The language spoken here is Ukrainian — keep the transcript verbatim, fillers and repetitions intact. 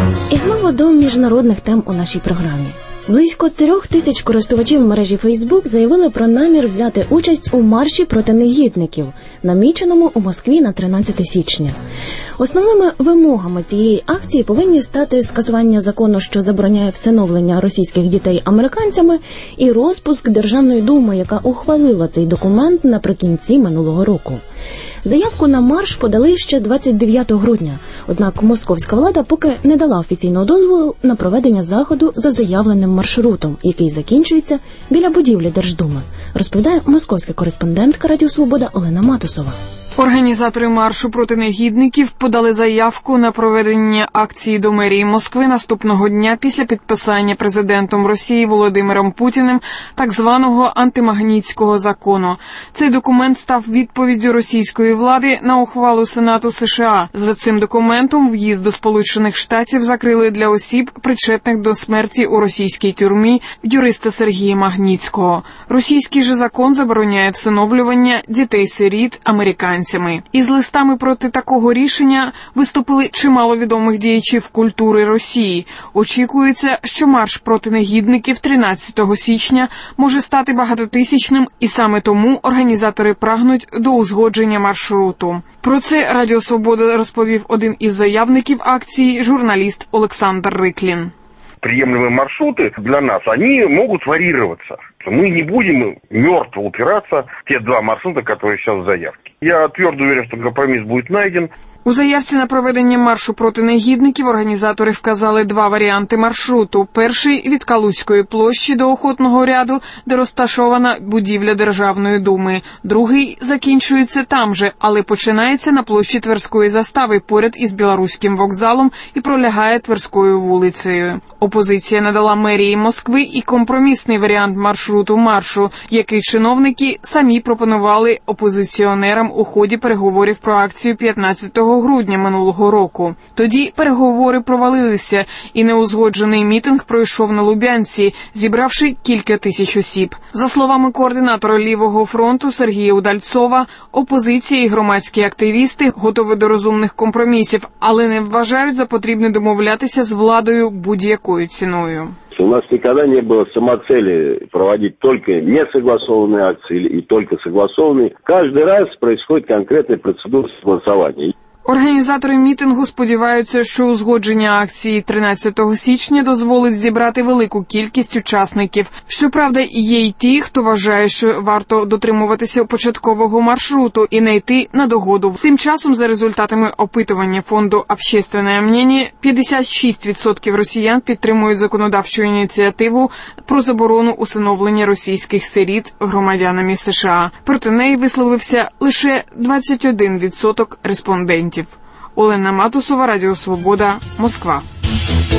І знову до міжнародних тем у нашій програмі. Близько трьох тисяч користувачів мережі Facebook заявили про намір взяти участь у марші проти негідників, наміченому у Москві на тринадцяте січня. Основними вимогами цієї акції повинні стати скасування закону, що забороняє всиновлення російських дітей американцями, і розпуск Державної думи, яка ухвалила цей документ наприкінці минулого року. Заявку на марш подали ще двадцять дев'ятого грудня, однак московська влада поки не дала офіційного дозволу на проведення заходу за заявленим маршрутом, який закінчується біля будівлі Держдуми, розповідає московська кореспондентка Радіо Свобода Олена Матусова. Організатори маршу проти негідників подали заявку на проведення акції до мерії Москви наступного дня після підписання президентом Росії Володимиром Путіним так званого антимагнітського закону. Цей документ став відповіддю російської влади на ухвалу Сенату США. За цим документом в'їзд до Сполучених Штатів закрили для осіб, причетних до смерті у російській тюрмі юриста Сергія Магнітського. Російський же закон забороняє всиновлювання дітей-сиріт американців. Із листами проти такого рішення виступили чимало відомих діячів культури Росії. Очікується, що марш проти негідників тринадцятого січня може стати багатотисячним, і саме тому організатори прагнуть до узгодження маршруту. Про це Радіо Свобода розповів один із заявників акції, журналіст Олександр Риклін. Приемлемые маршруты для нас, они могут варьироваться. Мы не будем мертво упираться в те два маршрута, которые сейчас в заявке. Я твердо уверен, что компромисс будет найден. У заявці на проведення маршу проти негідників організатори вказали два варіанти маршруту. Перший – від Калузької площі до Охотного ряду, де розташована будівля Державної думи. Другий закінчується там же, але починається на площі Тверської застави, поряд із Білоруським вокзалом, і пролягає Тверською вулицею. Опозиція надала мерії Москви і компромісний варіант маршруту маршу, який чиновники самі пропонували опозиціонерам у ході переговорів про акцію п'ятнадцятого грудня минулого року. Тоді переговори провалилися, і неузгоджений мітинг пройшов на Лубянці, зібравши кілька тисяч осіб. За словами координатора Лівого фронту Сергія Удальцова, опозиція і громадські активісти готові до розумних компромісів, але не вважають за потрібне домовлятися з владою будь-якою ціною. У нас никогда не было самоцели проводить только несогласованные акции и только согласованные. Каждый раз происходит конкретная процедура согласования. Організатори мітингу сподіваються, що узгодження акції тринадцятого січня дозволить зібрати велику кількість учасників. Щоправда, є й ті, хто вважає, що варто дотримуватися початкового маршруту і не йти на догоду. Тим часом, за результатами опитування фонду «Общественное мнение», п'ятдесят шість відсотків росіян підтримують законодавчу ініціативу про заборону усиновлення російських сиріт громадянами США. Проти неї висловився лише двадцять один відсоток респондентів. Олена Матусова, Радіо Свобода, Москва.